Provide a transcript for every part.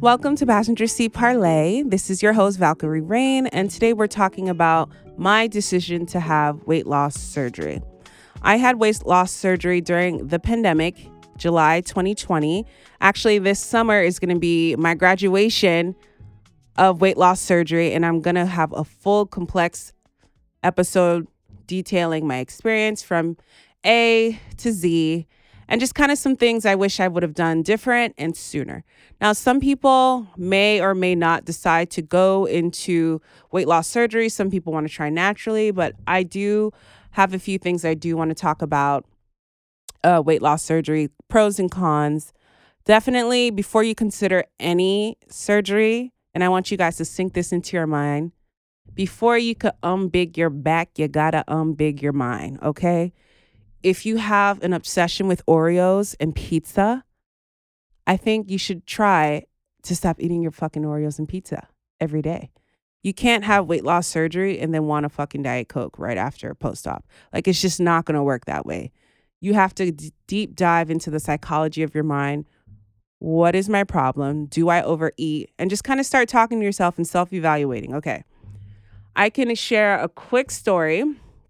Welcome to Passenger Seat Parlay. This is your host, Valkyrie Rain, and today we're talking about my decision to have weight loss surgery. I had weight loss surgery during the pandemic, July 2020. Actually, this summer is going to be my graduation of weight loss surgery, and I'm going to have a full, complex episode detailing my experience from A to Z and just kind of some things I wish I would have done different and sooner. Now, some people may or may not decide to go into weight loss surgery. Some people want to try naturally, but I do have a few things I do want to talk about weight loss surgery, pros and cons. Definitely, before you consider any surgery, and I want you guys to sink this into your mind, before you could unbig your back, you gotta unbig your mind, okay? If you have an obsession with Oreos and pizza, I think you should try to stop eating your fucking Oreos and pizza every day. You can't have weight loss surgery and then want a fucking Diet Coke right after post-op. Like, it's just not going to work that way. You have to deep dive into the psychology of your mind. What is my problem? Do I overeat? And just kind of start talking to yourself and self-evaluating. Okay. I can share a quick story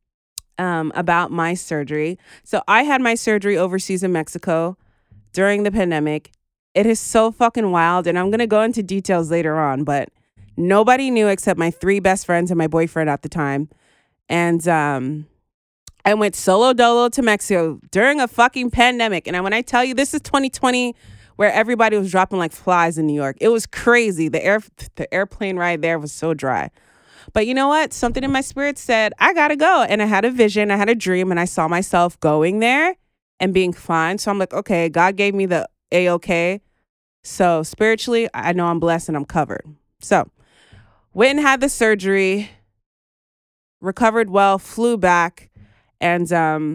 about my surgery. So I had my surgery overseas in Mexico during the pandemic. It is so fucking wild, and I'm going to go into details later on, but nobody knew except my three best friends and my boyfriend at the time. And I went solo dolo to Mexico during a fucking pandemic. And when I tell you, this is 2020, where everybody was dropping like flies in New York. It was crazy. The airplane ride there was so dry. But you know what? Something in my spirit said, I gotta go. And I had a vision, I had a dream, and I saw myself going there and being fine. So I'm like, okay, God gave me the A-OK. So spiritually, I know I'm blessed and I'm covered. So went and had the surgery, recovered well, flew back, and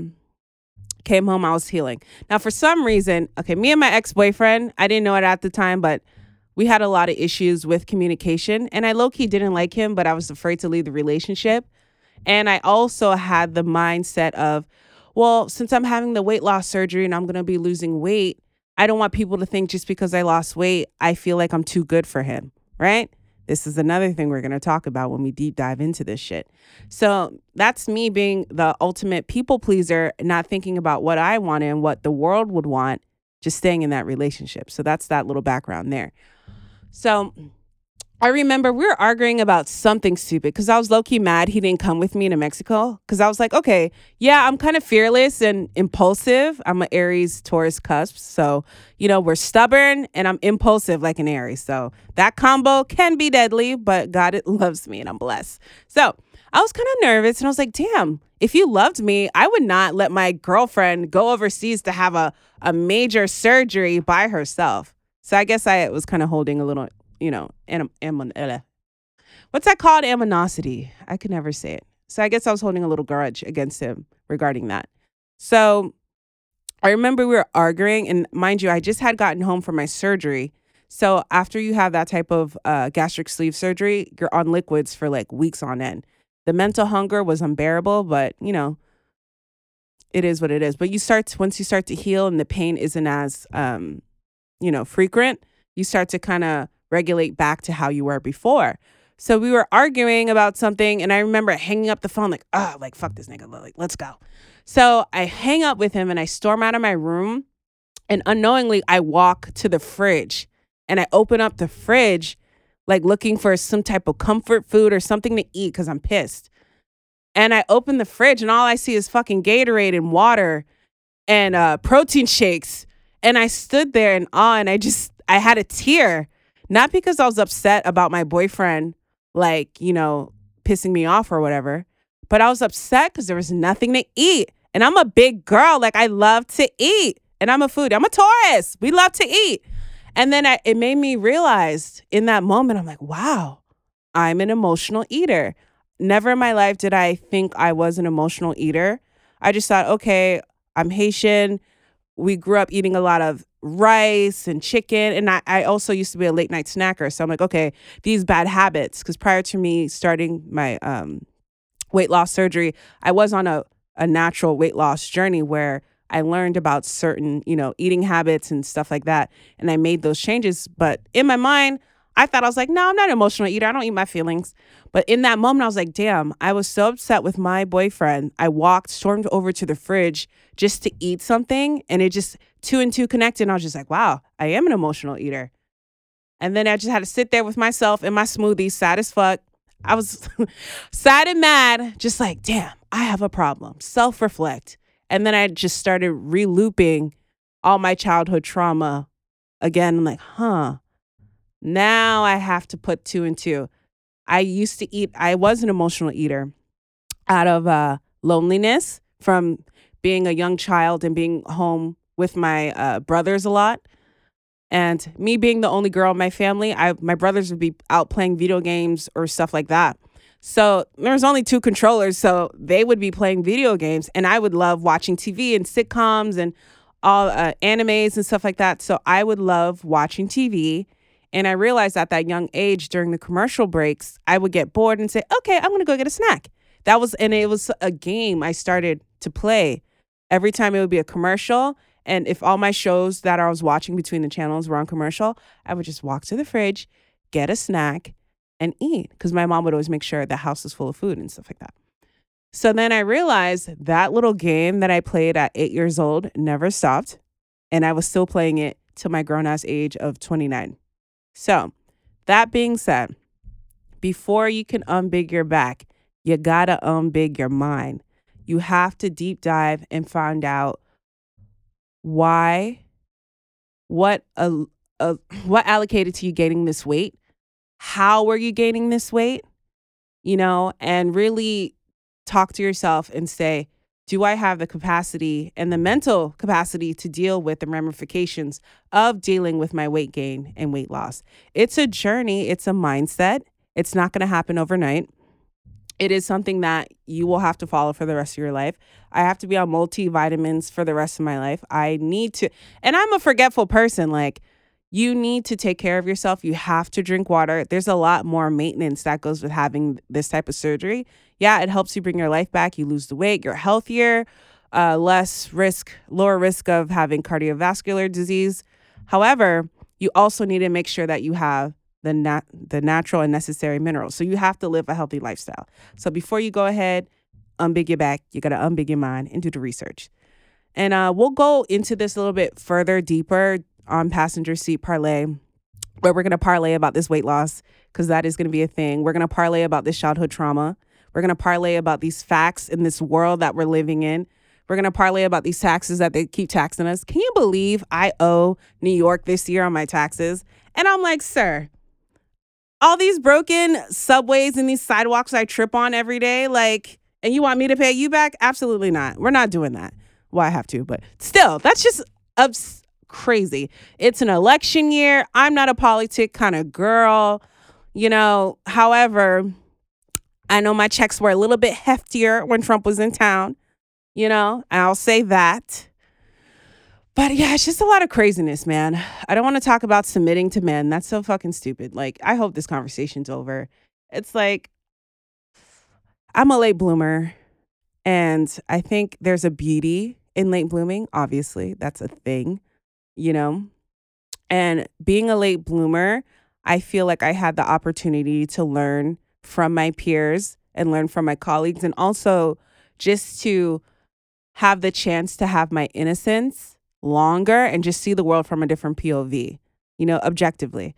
came home. I was healing. Now, for some reason, okay, me and my ex-boyfriend, I didn't know it at the time, but we had a lot of issues with communication, and I low-key didn't like him, but I was afraid to leave the relationship. And I also had the mindset of, well, since I'm having the weight loss surgery and I'm going to be losing weight, I don't want people to think just because I lost weight, I feel like I'm too good for him, right? This is another thing we're going to talk about when we deep dive into this shit. So that's me being the ultimate people pleaser, not thinking about what I wanted and what the world would want, just staying in that relationship. So that's that little background there. So I remember we were arguing about something stupid because I was low-key mad he didn't come with me to Mexico, because I was like, okay, yeah, I'm kind of fearless and impulsive. I'm an Aries Taurus cusp. So, we're stubborn and I'm impulsive like an Aries. So that combo can be deadly, but God loves me and I'm blessed. So I was kind of nervous and I was like, damn, if you loved me, I would not let my girlfriend go overseas to have a major surgery by herself. So I guess I was kind of holding a little, what's that called? Aminosity. I could never say it. So I guess I was holding a little grudge against him regarding that. So I remember we were arguing, and mind you, I just had gotten home from my surgery. So after you have that type of gastric sleeve surgery, you're on liquids for like weeks on end. The mental hunger was unbearable, but it is what it is. But once you start to heal and the pain isn't as frequent, you start to kind of regulate back to how you were before. So we were arguing about something, and I remember hanging up the phone like, fuck this nigga, like, let's go. So I hang up with him and I storm out of my room, and unknowingly I walk to the fridge and I open up the fridge like looking for some type of comfort food or something to eat because I'm pissed. And I open the fridge and all I see is fucking Gatorade and water and protein shakes. And I stood there in awe, and I had a tear, not because I was upset about my boyfriend, pissing me off or whatever, but I was upset because there was nothing to eat. And I'm a big girl. Like, I love to eat, and I'm a Taurus. We love to eat. And then it made me realize in that moment, I'm like, wow, I'm an emotional eater. Never in my life did I think I was an emotional eater. I just thought, okay, I'm Haitian. We grew up eating a lot of rice and chicken. And I also used to be a late night snacker. So I'm like, okay, these bad habits. Because prior to me starting my weight loss surgery, I was on a natural weight loss journey where I learned about certain, eating habits and stuff like that. And I made those changes. But in my mind, I thought I was like, no, I'm not an emotional eater. I don't eat my feelings. But in that moment, I was like, damn, I was so upset with my boyfriend. I stormed over to the fridge just to eat something. And it just, two and two connected. And I was just like, wow, I am an emotional eater. And then I just had to sit there with myself in my smoothie, sad as fuck. I was sad and mad, just like, damn, I have a problem. Self-reflect. And then I just started re-looping all my childhood trauma again. I'm like, now I have to put two and two. I was an emotional eater out of loneliness from being a young child and being home with my brothers a lot. And me being the only girl in my family, my brothers would be out playing video games or stuff like that. So there was only two controllers, so they would be playing video games, and I would love watching TV and sitcoms and all animes and stuff like that. So I would love watching TV, and I realized at that young age during the commercial breaks, I would get bored and say, "Okay, I'm gonna go get a snack." It was a game I started to play every time it would be a commercial. And if all my shows that I was watching between the channels were on commercial, I would just walk to the fridge, get a snack, and eat. Because my mom would always make sure the house was full of food and stuff like that. So then I realized that little game that I played at 8 years old never stopped. And I was still playing it till my grown ass age of 29. So that being said, before you can unbig your back, you gotta unbig your mind. You have to deep dive and find out why, what what allocated to you gaining this weight, how were you gaining this weight, and really talk to yourself and say, do I have the capacity and the mental capacity to deal with the ramifications of dealing with my weight gain and weight loss? It's a journey. It's a mindset. It's not going to happen overnight. It is something that you will have to follow for the rest of your life. I have to be on multivitamins for the rest of my life. I need to, and I'm a forgetful person. Like, you need to take care of yourself. You have to drink water. There's a lot more maintenance that goes with having this type of surgery. Yeah, it helps you bring your life back. You lose the weight. You're healthier, lower risk of having cardiovascular disease. However, you also need to make sure that you have the natural and necessary minerals. So you have to live a healthy lifestyle. So before you go ahead, unbig your back, you got to unbig your mind and do the research. And we'll go into this a little bit further, deeper on Passenger Seat Parlay, where we're going to parlay about this weight loss, because that is going to be a thing. We're going to parlay about this childhood trauma. We're going to parlay about these facts in this world that we're living in. We're going to parlay about these taxes that they keep taxing us. Can you believe I owe New York this year on my taxes? And I'm like, sir, all these broken subways and these sidewalks I trip on every day, and you want me to pay you back? Absolutely not. We're not doing that. Well, I have to, but still, that's just crazy. It's an election year. I'm not a politic kind of girl, However, I know my checks were a little bit heftier when Trump was in town, I'll say that. But yeah, it's just a lot of craziness, man. I don't want to talk about submitting to men. That's so fucking stupid. Like, I hope this conversation's over. It's like, I'm a late bloomer, and I think there's a beauty in late blooming. Obviously, that's a thing, And being a late bloomer, I feel like I had the opportunity to learn from my peers and learn from my colleagues, and also just to have the chance to have my innocence longer and just see the world from a different POV, objectively.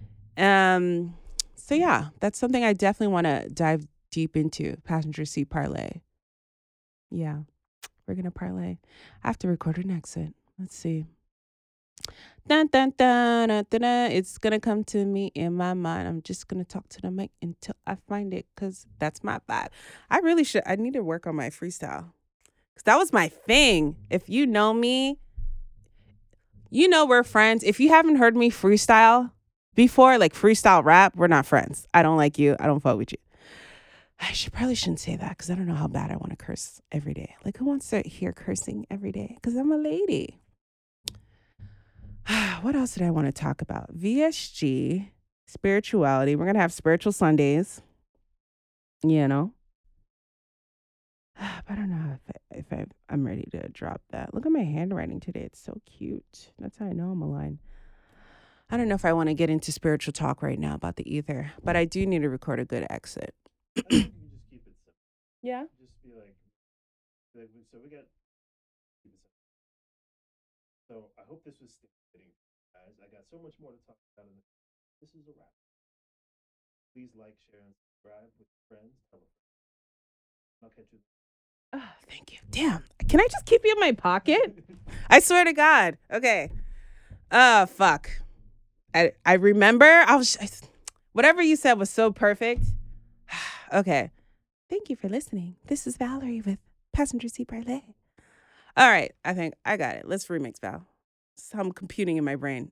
So yeah, that's something I definitely want to dive deep into. Passenger Seat Parlay. Yeah, we're going to parlay. I have to record an exit. Let's see. Dun, dun, dun, dun, dun, dun. It's going to come to me in my mind. I'm just going to talk to the mic until I find it, because that's my vibe. I need to work on my freestyle, because that was my thing. If you know me, we're friends. If you haven't heard me freestyle before, like freestyle rap, we're not friends. I don't like you. I don't fuck with you. I probably shouldn't say that, because I don't know how bad I want to curse every day. Like, who wants to hear cursing every day? Because I'm a lady. What else did I want to talk about? VSG, spirituality. We're going to have spiritual Sundays, I don't know I'm ready to drop that. Look at my handwriting today. It's so cute. That's how I know I'm aligned. I don't know if I want to get into spiritual talk right now about the ether, but I do need to record a good exit. I think you can just keep it simple. Yeah. Just be like, so we got keep it simple. So I hope this was stimulating, guys. I got so much more to talk about. This is a wrap. Please like, share, and subscribe with friends. Tell a friend. I'll catch you. Oh, thank you. Damn. Can I just keep you in my pocket? I swear to God. Okay. Oh, fuck. I remember. Whatever you said was so perfect. Okay. Thank you for listening. This is Valerie with Passenger Seat Parlay. All right. I think I got it. Let's remix, Val. I'm computing in my brain.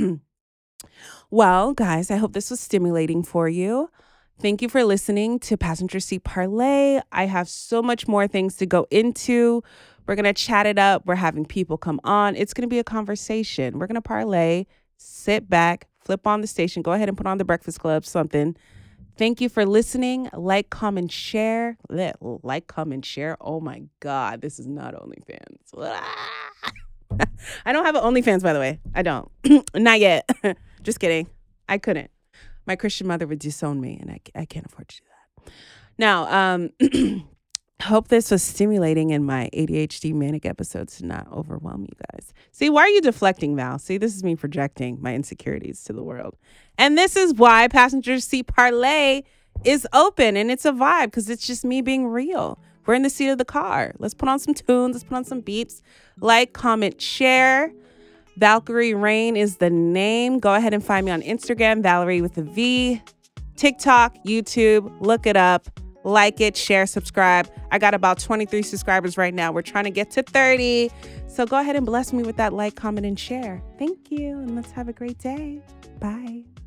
Well, guys, I hope this was stimulating for you. Thank you for listening to Passenger Seat Parlay. I have so much more things to go into. We're going to chat it up. We're having people come on. It's going to be a conversation. We're going to parlay, sit back, flip on the station, go ahead and put on the Breakfast Club, something. Thank you for listening. Like, comment, share. Like, comment, share. Oh my God, this is not OnlyFans. I don't have an OnlyFans, by the way. I don't. Not yet. Just kidding. I couldn't. My Christian mother would disown me, and I can't afford to do that. Now, hope this was stimulating in my ADHD manic episodes to not overwhelm you guys. See, why are you deflecting, Val? See, this is me projecting my insecurities to the world. And this is why Passenger Seat Parlay is open, and it's a vibe, because it's just me being real. We're in the seat of the car. Let's put on some tunes. Let's put on some beeps. Like, comment, share. Valkyrie Rain is the name. Go ahead and find me on Instagram, Valerie with a V, TikTok, YouTube. Look it up. Like it, share, subscribe. I got about 23 subscribers right now. We're trying to get to 30. So go ahead and bless me with that like, comment, and share. Thank you. And let's have a great day. Bye.